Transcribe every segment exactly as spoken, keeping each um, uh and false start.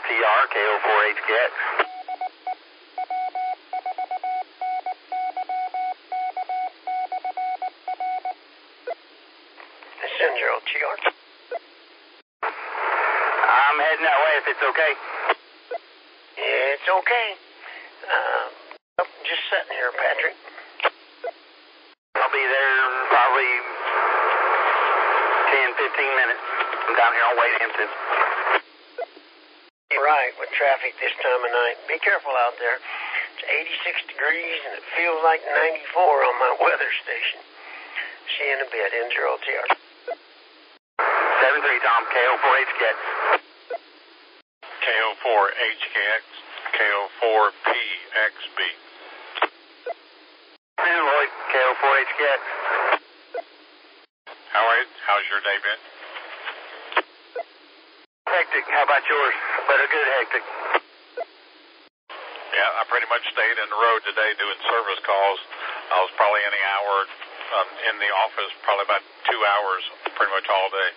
T R, K O four H K X. Central T R. I'm heading that way if it's okay. It's okay. Uh, just sitting here, Patrick. I'll be there probably ten, fifteen minutes. I'm down here on Wade Hampton. You're right, with traffic this time of night. Be careful out there. It's eighty-six degrees and it feels like ninety-four on my weather station. See you in a bit. N zero T R. seven three, Tom, K O four H K X. K O four H K X, K O four P X B. And Lloyd, K O four H K X. How are you? How's your day been? Hectic. How about yours? Better good hectic. Yeah, I pretty much stayed in the road today doing service calls. I was probably in the hour um, in the office, probably about two hours, pretty much all day.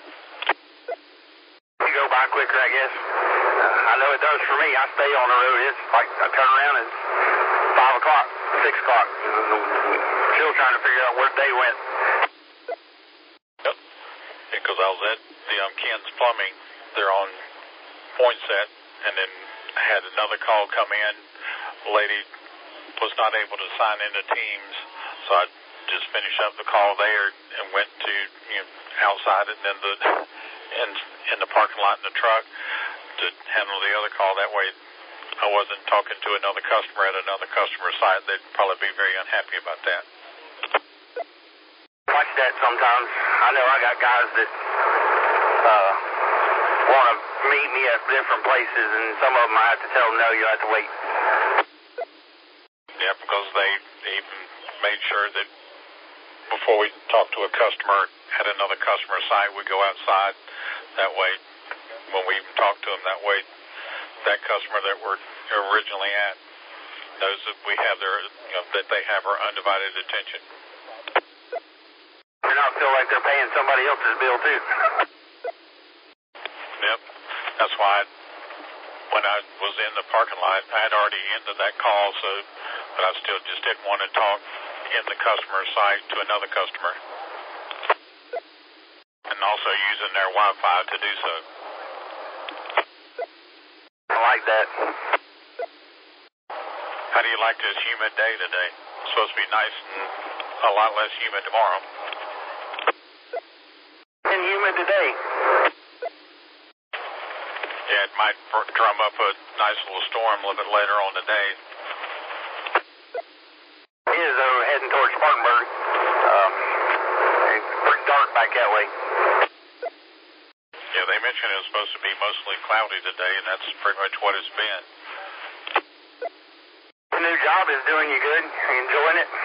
You go by quicker, I guess. Uh, I know it does for me. I stay on the road. It's like I turn around and it's five o'clock, six o'clock. Still trying to figure out where they went. Yep. Because I was at the um, Ken's Plumbing. They're on Poinsett, and then I had another call come in. The lady was not able to sign into Teams, so I just finished up the call there and went to, you know, outside and then the in in the parking lot in the truck to handle the other call. That way I wasn't talking to another customer at another customer site. They'd probably be very unhappy about that. Watch that sometimes. I know I got guys that uh, want to meet me at different places, and some of them I have to tell them, no, you have to wait. Yeah, because they even made sure that before we talk to a customer at another customer site, we go outside. That way, when we talk to them, that way, that customer that we're originally at knows that we have their, you know, that they have our undivided attention. They not feel like they're paying somebody else's bill too. Yep, that's why I, when I was in the parking lot, I had already ended that call, so but I still just didn't want to talk in the customer site to another customer, and also using their Wi-Fi to do so. I like that. How do you like this humid day today? It's supposed to be nice and a lot less humid tomorrow. And humid today. Yeah, it might drum up a nice little storm a little bit later on today. It is, though, heading towards Spartanburg. Um, it's pretty dark back that way. Yeah, they mentioned it was supposed to be mostly cloudy today, and that's pretty much what it's been. The new job is doing you good. Are you enjoying it?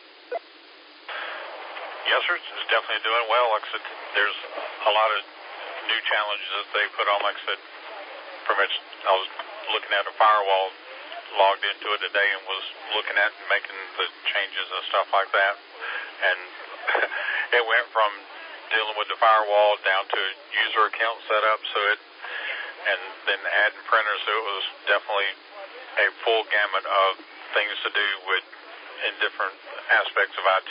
Yes, sir. It's definitely doing well. Like I said, there's a lot of new challenges that they put on. Like I said, pretty much I was looking at a firewall, logged into it today, and was looking at and making the changes and stuff like that. And it went from dealing with the firewall down to user account setup, so it, and then adding printers, so it was definitely a full gamut of things to do with in different aspects of I T.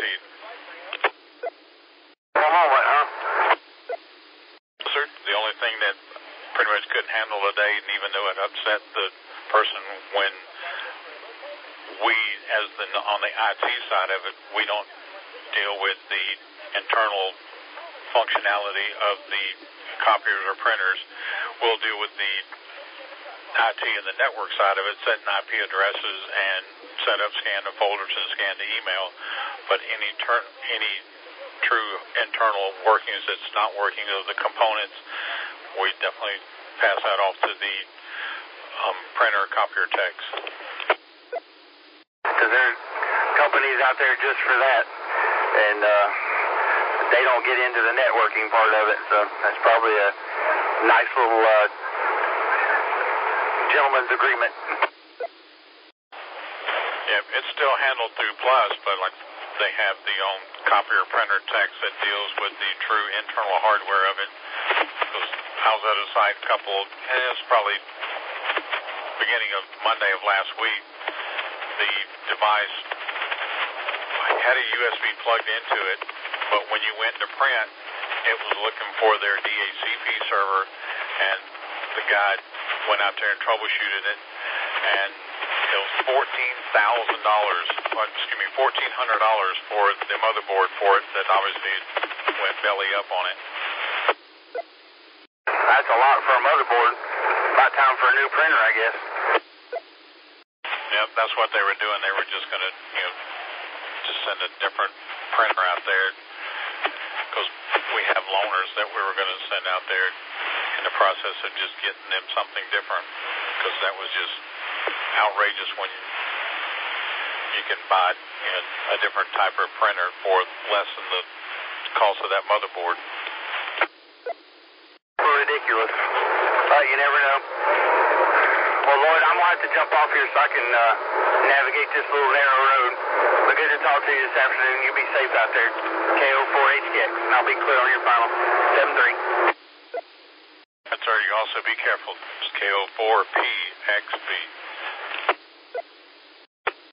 One moment, huh? Sir, the only thing that pretty much couldn't handle today, and even though it upset the person when we, as the on the I T side of it, we don't deal with the internal functionality of the copiers or printers. We'll deal with the I T and the network side of it, setting I P addresses and set up scan the folders and scan the email. But any ter- any true internal workings that's not working of the components, we definitely pass that off to the um, printer copier techs. Because there's companies out there just for that, and uh, they don't get into the networking part of it, so that's probably a nice little uh, gentleman's agreement. Yeah, it's still handled through Plus, but like they have the own copier printer techs that deals with the true internal hardware of it. Because I was at a site a couple, and it's probably beginning of Monday of last week, the device had a U S B plugged into it, but when you went to print, it was looking for their D H C P server, and the guy went out there and troubleshooted it, and it was fourteen thousand dollars, excuse me, fourteen hundred dollars for the motherboard for it that obviously went belly up on it. That's a lot for a motherboard. About time for a new printer, I guess. Yep, that's what they were doing. They were just going to, you know, just send a different printer out there, because we have loaners that we were going to send out there in the process of just getting them something different, because that was just outrageous when you can buy, you know, a different type of printer for less than the cost of that motherboard. Ridiculous. Uh, you never know. Well, Lloyd, I'm going to have to jump off here so I can uh, navigate this little narrow road. But good to talk to you this afternoon. You be safe out there. K O four H K X, and I'll be clear on your final. seven three. That's right. You also be careful. It's K O four P X B.